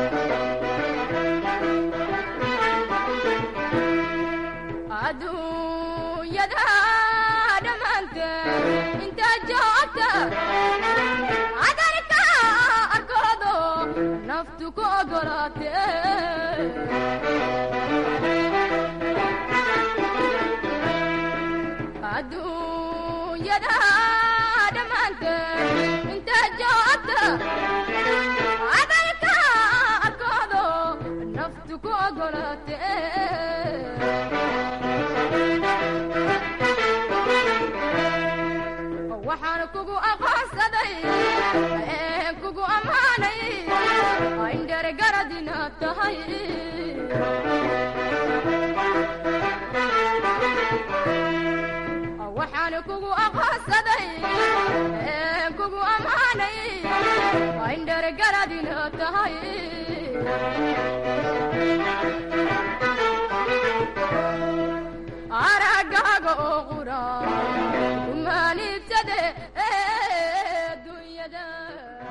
adduunyada dhammaanteed intaa joogta cadarka arkoodo naftu ku ogolaatee adduunyada dhammaanteed intaa joogta cadarka arkoodo naftu ku ogolaatee waxaan kugu aqoonsaday ee kugu ammaanay indhergarad inaad tahay waxaan kugu aqoonsaday ee kugu ammaanay indhergarad inaad tahay aragaaga oo qura kumaan iibsade adduunyada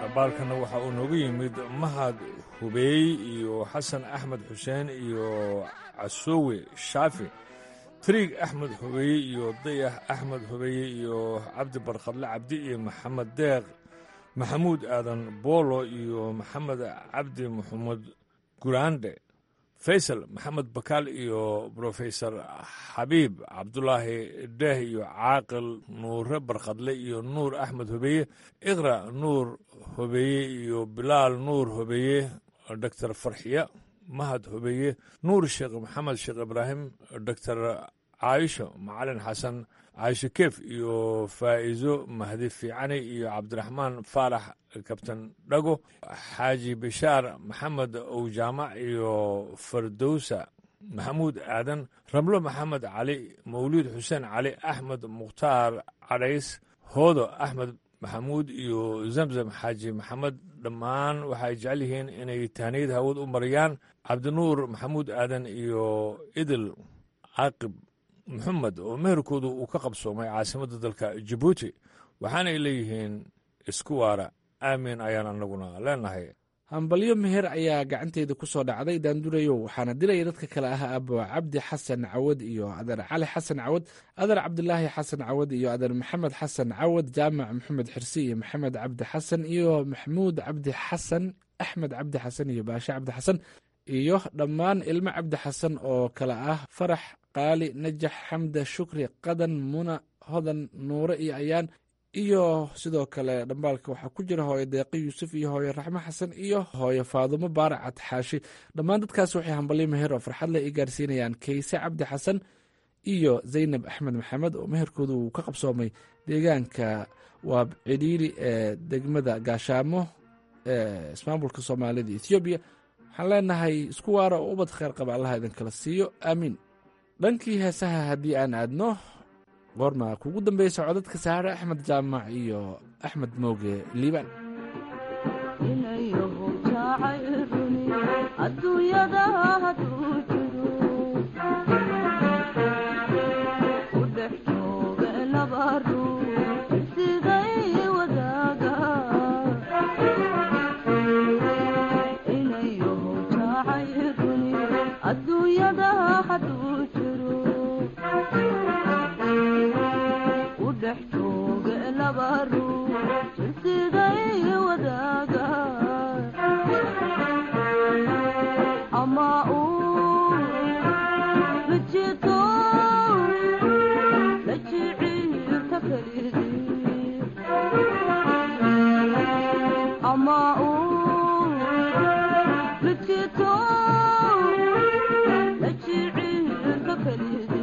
dhambaalkana waxa uu noogu yimid mahad hubeey iyo xasan axmed xuseen iyo casoowe shaafi tariig axmed hubeeye iyo dayax axmed hubeeye iyo cabdi barkhadle cabdi iyo maxamed deeq maxamuud aadan boolo iyo maxamed cabdi maxamed guraande faysal maxamed bakaal iyo brofesor xabiib cabdulaahi deeh iyo caaqil nuure barkhadle iyo nuur axmed hubeeye iqra nuur hubeeye iyo bilaal nuur hubeeye doctor farxiya mahad hubeeye nuur sheekh maxamed sheekh ibraahim doctor caayisho macalin xasan caayisho keef iyo faa'iizo mahdi fiicani iyo cabdiraxmaan faarax kabtan dhago xaaji bishaar maxamed owjaamac iyo fardowsa maxamuud aadan ramlo maxamed cali mawliid xuseen cali axmed mukhtaar cadhays hoodo axmed maxamuud iyo zamzam xaaji maxamed dhammaan waxay jecel yihiin inay tahniyad hawad u mariyaan cabdinuur maxamuud aadan iyo idil caaqib maxamed oo meherkoodu uu ka qabsoomay caasimadda dalka jabuuti waxaanay leeyihiin isku waara aamin ayaan anaguna leenahay hambalyo meher ayaa gacanteyda ku soo dhacday daandurayow waxaana dilaya dadka kale ah abo cabdi xasan cawad iyo adeer cali xasan cawad adeer cabdilaahi xasan cawad iyo adeer maxamed xasan cawad jaamac maxamed xirsi iyo maxamed cabdi xasan iyo maxmuud cabdi xasan axmed cabdi xasan iyo baashe cabdi xasan iyo dhammaan ilmo cabdi xasan oo kale ah farax qaali najax xamda shukri qadan muna hodan nuure iyo ayaan iyo sidoo kale dhambaalka waxaa ku jira hooyo deeqi yuusuf iyo hooyo raxmo xasan iyo hooyo faadumo baarac cadxaashi dhammaan dadkaas waxay hambalyo meher oo farxad leh i gaarsiinayaan kayse cabdi xasan iyo zaynab axmed maxamed oo meherkooda uu ka qabsoomay deegaanka waab cidhiiri ee degmada gaashaamo ee ismaamulka soomaalida ethoobiya waxaan leenahay isku waara oo ubad kheyr qaba allaha idinkala siiyo aamiin dhankii heesaha haddii aan aadno goorma kugu dambeysa codadka saare axmed jaamac iyo axmed mooge liibaan adduunyada hadduu jiro u dhex jooga laba ruux siday wadaaga inayaho jacayruni adduunyada hadduu jiro u dhex jooga laba ruux siday wadaaga ama uu la jeedo la jiciirta kalidii ama uu la jeedo la jiciirta kalidii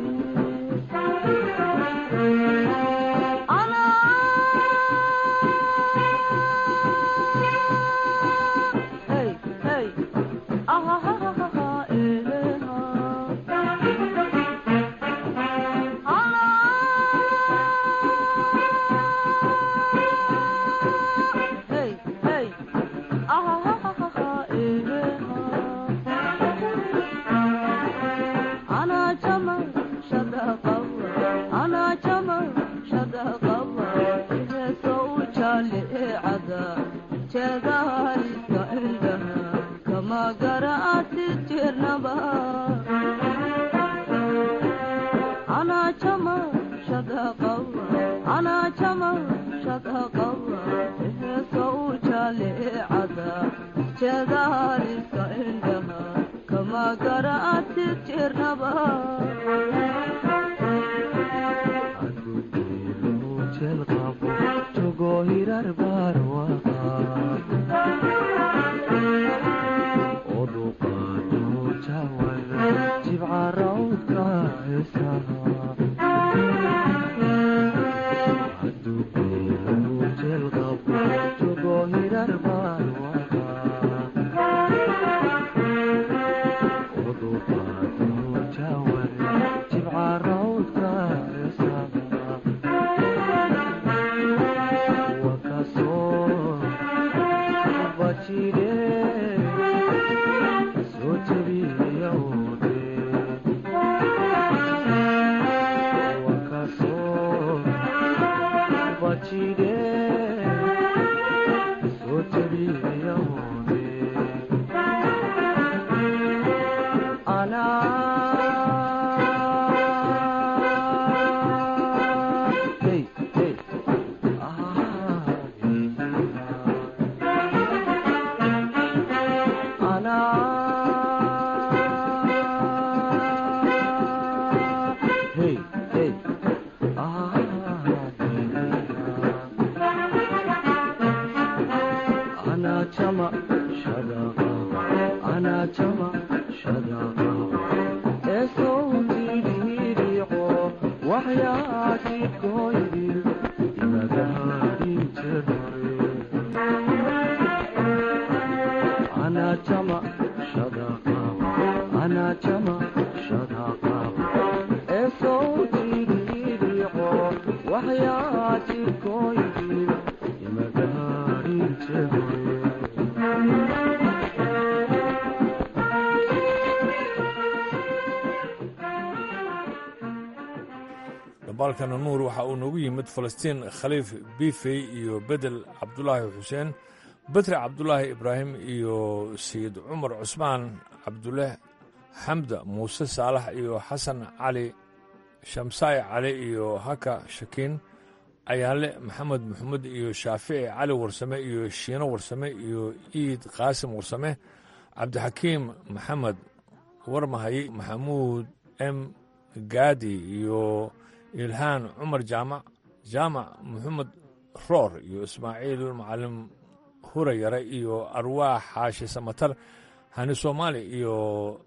What you did, so dabaalkana nuur waxa uu noogu yimid falastiin khaliif bifey iyo bedel cabdulaahi xuseen badre cabdulaahi ibraahim iyo sayid cumar cusmaan cabduleh xamda muuse saalax iyo xasan cali shamsaay cali iyo haka shakiin ayaale maxamed maxamed iyo shaafici cali warsame iyo shiino warsame iyo iid qaasim warsame cabdixakiim maxamed warmahay maxamuud m gaadi iyo ilhaan cumar jaamac jaamac maxamed roor iyo ismaaciil macalin hurayare iyo arwaax xaashi samatar hani soomaali iyo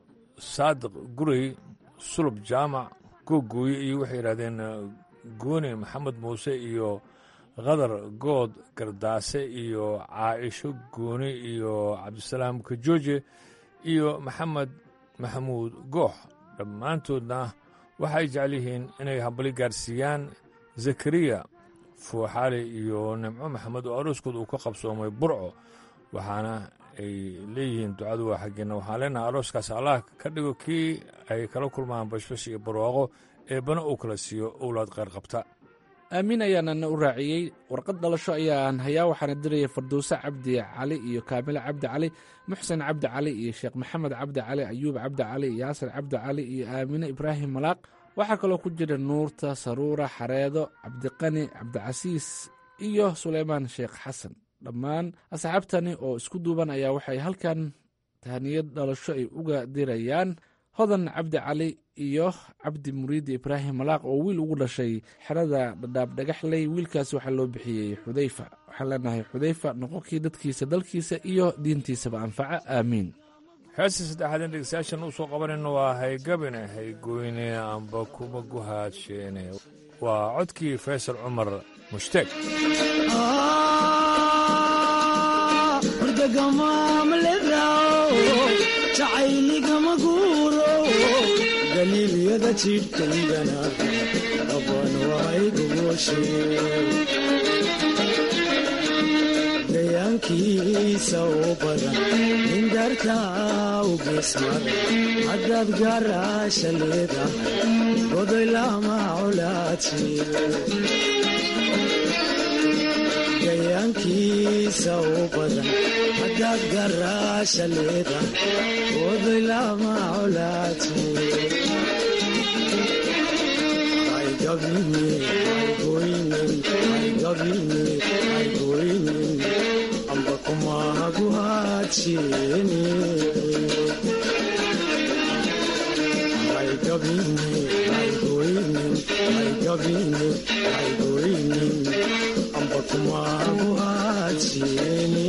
saadiq gurey sulub jaamac googooye iyo waxay yidhahdeen gooni maxamed muuse iyo khadar good gardaase iyo caaisho gooni iyo cabdisalaam kajooje iyo maxamed maxamuud goox dhammaantoodna waxay jecel yihiin inay hambali gaarsiiyaan zakariya fuuxaali iyo nimco maxamed oo arooskooda uu ka qabsoomay burco waxaana ay leeyihiin ducadu waa xaggeenna waxaan leenahay arooskaas allah ka dhigo kii ay kala kulmaan bashbash iyo barwaaqo eebbana uu kala siiyo owlaad qayr qabta aamiin ayaanana u raaciyey warqad dhalasho ayaan hayaa waxaana diraya farduuse cabdi cali iyo kaamile cabdi cali muxsen cabdi cali iyo sheekh maxamed cabdi cali ayuub cabdi cali yaasir cabdi cali iyo aamine ibraahim malaaq waxaa kaloo ku jira nuurta saruura xareedo cabdiqani cabdicasiis iyo suleymaan sheekh xasan dhammaan asxaabtani oo isku duuban ayaa waxay halkan tahaniyad dhalasho ay uga dirayaan hodan cabdi cali iyo cabdi muriidi ibraahim malaaq oo wiil ugu dhashay xerada dhadhaab dhagaxley wiilkaasi waxaa loo bixiyey xudayfa waxaan leenahay xudayfa noqonkii dadkiisa dalkiisa iyo diintiisaba anfaca aamiin heestii saddexaadeen dhegeystayaashan u soo qabanayno waa haygabine haygoyne amba kuma guhaadsheene waa codkii faysal cumar mushtaeg jacayligama guuro galiilyada jidhkaygana abaan waaygugooshe dayaankiisa oo badan indartaa u geesmada haddaad gaaraasha leedahay godoy lama colaadsi dayaankiisa oo badan haddaad garaasha leedahay godoy lama colaadsi aygoynin amba kumahagu haadsheene aygoynin amba kumahagu haadsheene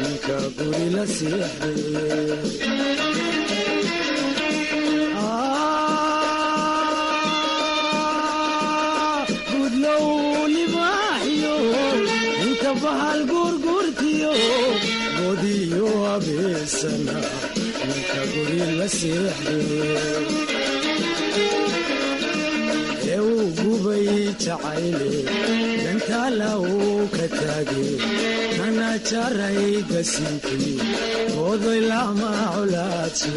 ninka guri la seexday gudlow libaaxyo inta bahal gurgurtiyo godiyo abeesana ninka guri la seexday ee uu gubay jacayle dantaala uu ka taagay kana jaray gasinkii goodoy lama colaadsi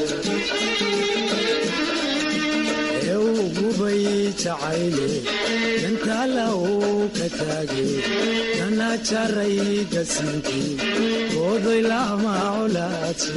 ee uu gubay jacayle dantaala uu ka taagay kana jaray gasinkii goodoy lama colaadsi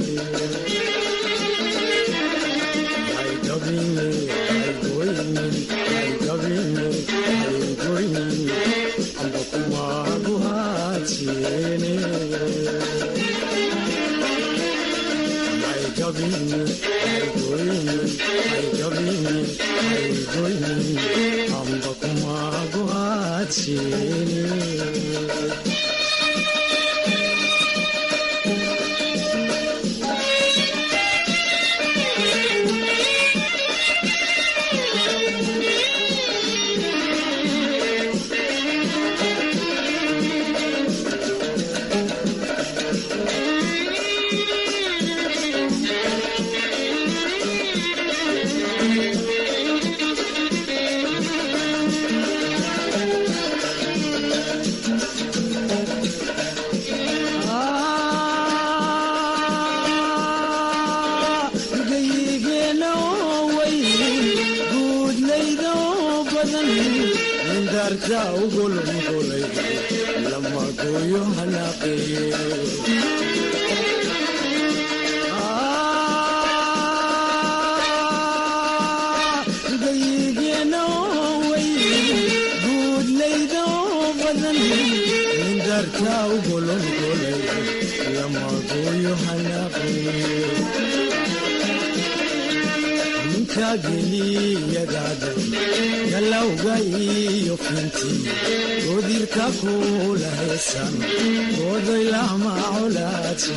galawga iyo finti godirka kula heesan godoy lama colaadsi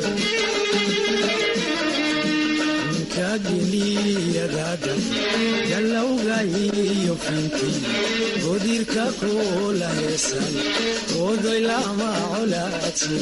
ninka geliyadaada galawga iyo finti godirka kula heesan godoy lama colaadsi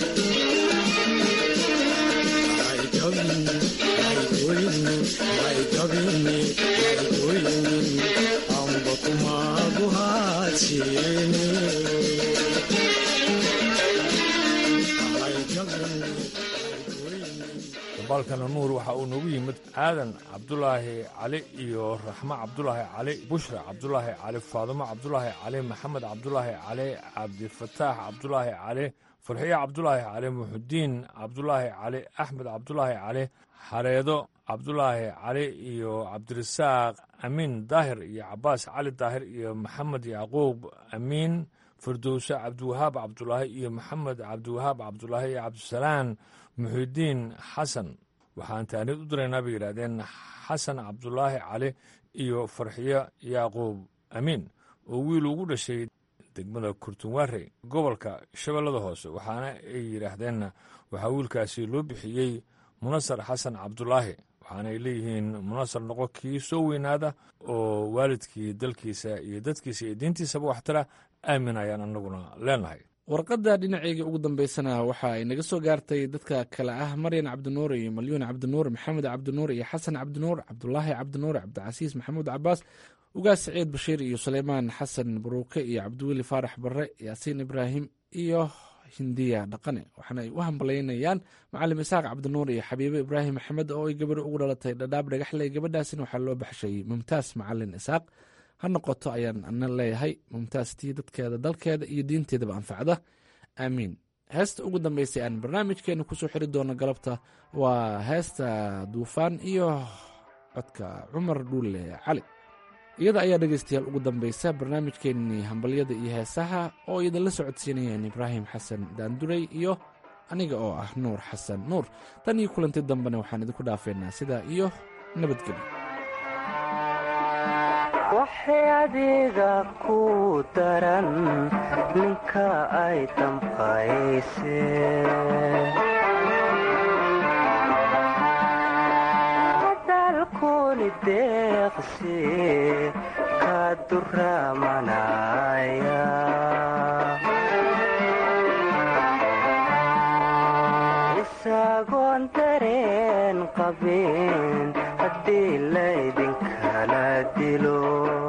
dabaalkana nuur waxa uu noogu yimid aadan cabdulaahi cali iyo raxmo cabdulaahi cali bushra cabdulaahi cali faadumo cabdulaahi cali maxamed cabdulaahi cali cabdifataax cabdulaahi cali farxiye cabdulaahi cali muxudiin cabdulaahi cali axmed cabdulaahi cali xareedo cabdulaahi cali iyo cabdirasaaq amiin daahir iyo cabaas cali daahir iyo maxamed yacquub amiin firdowse cabdiwahaab cabdulaahi iyo maxamed cabdiwahaab cabdulaahi iyo cabdisalaan muxidiin xasan waxaan taanid u diraynaa bay yidhaahdeen xasan cabdulaahi cali iyo farxiyo yacquub amiin oo wiil ugu dhashay degmada kurtunwaare gobolka shabeellada hoose waxaana ay yidhaahdeen waxaa wiilkaasi loo bixiyey munasar xasan cabdulaahi waxaanay leeyihiin munasar noqo kii soo weynaada oo waalidkii dalkiisa iyo dadkiisa iyo diintiisaba waxtara aamin ayaan annaguna leenahay warqadda dhinacayga ugu dambaysana waxa ay naga soo gaartay dadka kale ah maryan cabdinuur iyo malyuun cabdinuur maxamed cabdinuur iyo xasan cabdinuur cabdulaahi cabdinuur cabdicasiis maxamuud cabaas ugaas saciid bashiir iyo suleymaan xasan baruuke iyo cabdiweli faarax barre yaasiin ibraahim iyo hindiya dhaqane waxaana ay u hamballaynayaan macalim isaaq cabdinuur iyo xabiibe ibraahim maxamed oo ay gabadho ugu dhalatay dhadhaab dhagaxley gabadhaasina waxaa loo baxshay mumtaas macalin isaaq ha noqoto ayaan ana leeyahay mumtaastii dadkeeda dalkeeda iyo diinteedaba anfacda aamiin heesta ugu dambeysay aan barnaamijkeena kusoo xiri doono galabta waa heesta duufaan iyo codka cumar dhuule cali iyada ayaa dhegaystayaal ugu dambaysa barnaamijkeennii hambalyada iyo heesaha oo idinla socodsiinayeen ibraahim xasan daanduray iyo aniga oo ah nuur xasan nuur tan iyo kulanti dambena waxaan idinku dhaafeynaa sidaa iyo nabadgelyo waxay adiga ku daran ninka ay damqayse hadalkuni deeqsi ka duramanaya isagoon dareen qabin haddii laydinkala dilo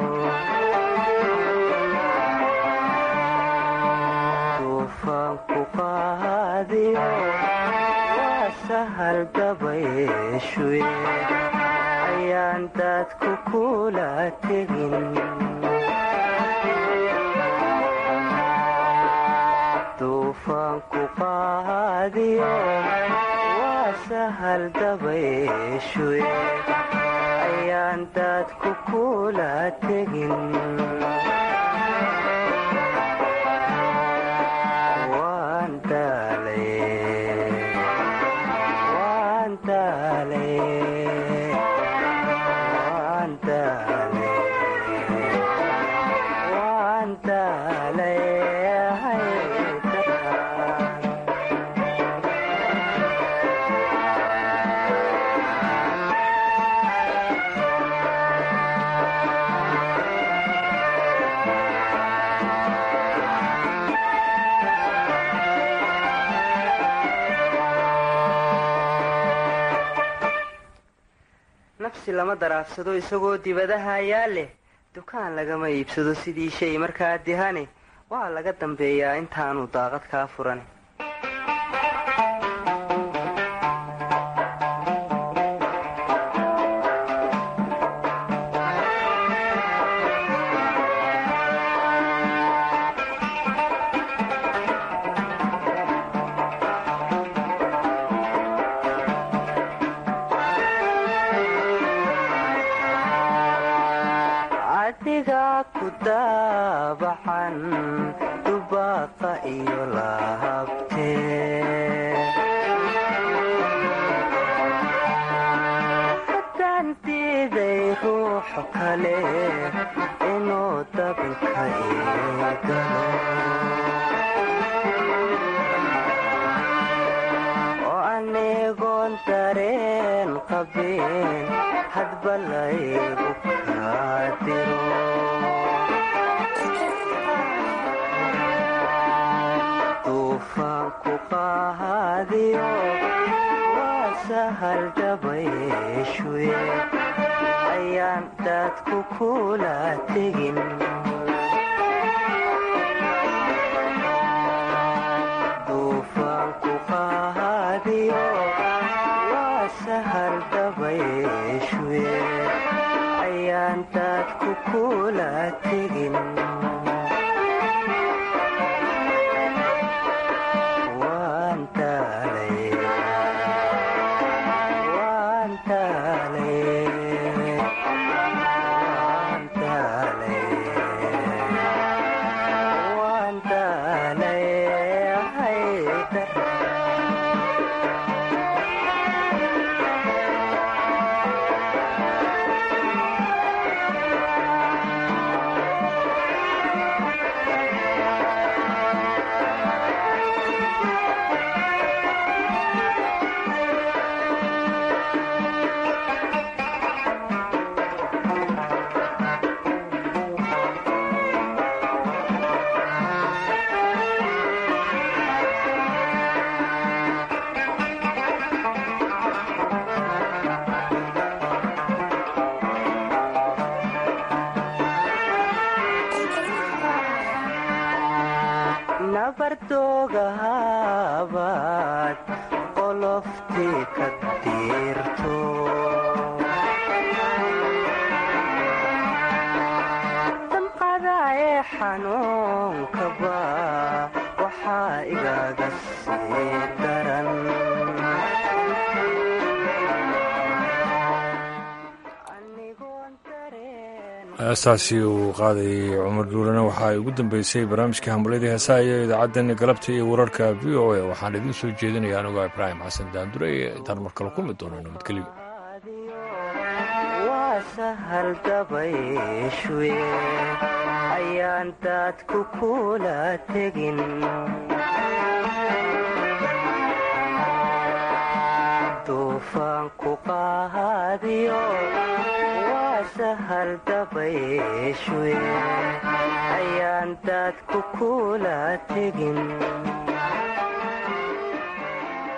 duufaanku qaadiyo waa sahal dabayshuye ayaan dadku kula tegin duufaanku qaadiyo waa sahal dabayshuye ayaan dadku kula tegin waan daalay waan daalay waan daalay waan daalay nafsi lama daraafsado isagoo dibadaha ayaa leh dukaan lagama iibsado sidii shay markaa dihane waa laga dambeeyaa intaanu daaqad kaa furan adiga ku daabacan dubaaqa iyo lahabtee haddaan diiday ruuxo kale inuu dabinka iigalo oo anigoon dareen qabin hadba laygu kaadiro duufaanku qaadiyo waa sahal dabayshuye ayaan dadku kula tegin duufaanku qaadiyo waa sahal dabayshuye ayaan dadku kula tegin waan daalay waan daalay waan daalay waan daalay nabardoogahabaad qoloftii ka diirto damqada ee xanuunkaba waxaa igaga sii daran heestaasi uu qaadayay cumar duulana waxaa ay ugu dambeysay barnaamijka hambalyadii heesaha iyo idaacaddan galabta iyo wararka v o a waxaan idiin soo jeedinaya anigoo ibraahim xasan daandure intaan mar kale kulmi doono nabadgelyo waa sahal dabayshuye ayaan daadku kula tegin duufaanku qaadiyo waa sahal dabayshuye ayaan daadku kula tegin